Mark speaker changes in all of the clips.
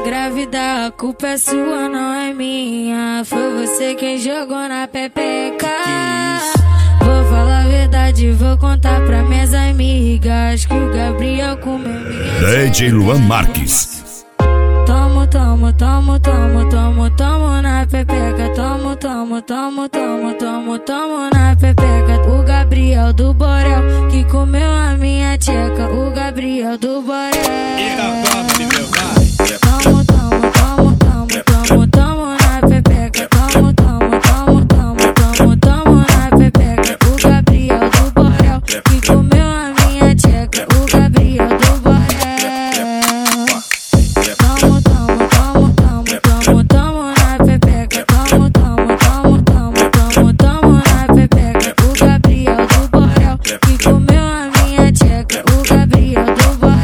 Speaker 1: engravidar, a culpa é sua, não é minha. Foi você quem jogou na pepeca. Vou falar a verdade, vou contar pra minhas amigas que o Gabriel comeu minha
Speaker 2: DJ Luan Marques.
Speaker 1: Tomo, tomo, tomo, tomo, tomo, tomo na pepeca. Tomo, tomo, tomo, tomo, tomo, tomo na pepeca. O Gabriel do Borel que comeu a minha tcheca. O Gabriel do Borel. Tomo, tomo, tomo, tomo, tomo, tomo na pepeca. Tomo, tomo, tomo, tomo, tomo, tomo na pepeca. O Gabriel do Borel que comeu a minha tcheca. O Gabriel do Borel. Tomo, tomo, tomo, tomo, tomo, tomo na pepeca. Tomo, tomo, tomo, tomo, tomo, tomo na pepeca. O Gabriel do Borel que comeu a minha tcheca. O Gabriel do Borel.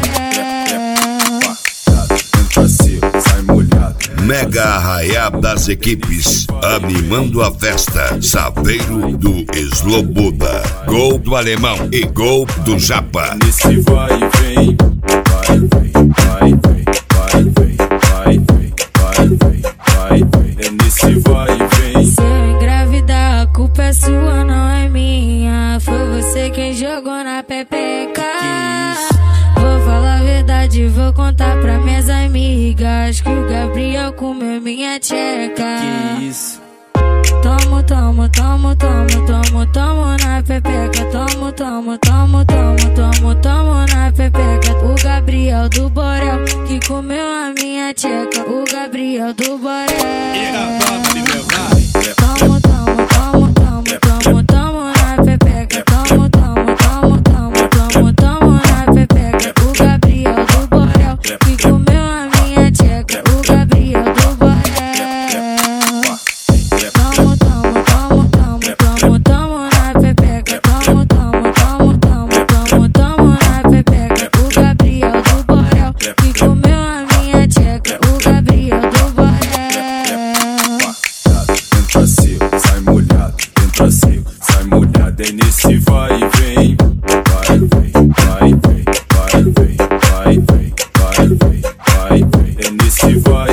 Speaker 2: Mega arraial das equipes, animando a festa. Saveiro do Sloboda, gol do alemão e gol do Japa.
Speaker 3: Nesse vai e vem, vai, vem, vai, vem, vai, vem, vai, vem, vai, vem, vai, vem. É nesse vai e vem.
Speaker 1: Se eu engravidar, a culpa é sua, não é minha. Foi você quem jogou na pepeca. Vou falar a verdade, vou contar pra minhas amigas que o Gabriel comeu minha tcheca. Tomo, tomo, tomo, tomo, tomo, tomo na pepeca. Tomo, tomo, tomo, tomo, tomo, tomo na pepeca. O Gabriel do Borel que comeu a minha tcheca. O Gabriel do Borel. Tomo, tomo, tomo, tomo, tomo, tomo na pepeca. Tomo, tomo, tomo, tomo, tomo, tomo na pepeca. O Gabriel do Borel que comeu a minha tcheca. O Gabriel do Borel. Tomo, tomo, tomo, tomo, tomo, tomo na pepeca. Tomo, tomo, tomo, tomo, tomo, tomo na pepeca. O Gabriel do Borel que comeu a minha tcheca. O Gabriel do Borel.
Speaker 3: Entra seco, sai molhado, entra seco, sai molhado. É nesse vai e vem, vai, vem, vai, vem, vai, vem, vai, vem, vai, vem, vai, vem. É nesse vai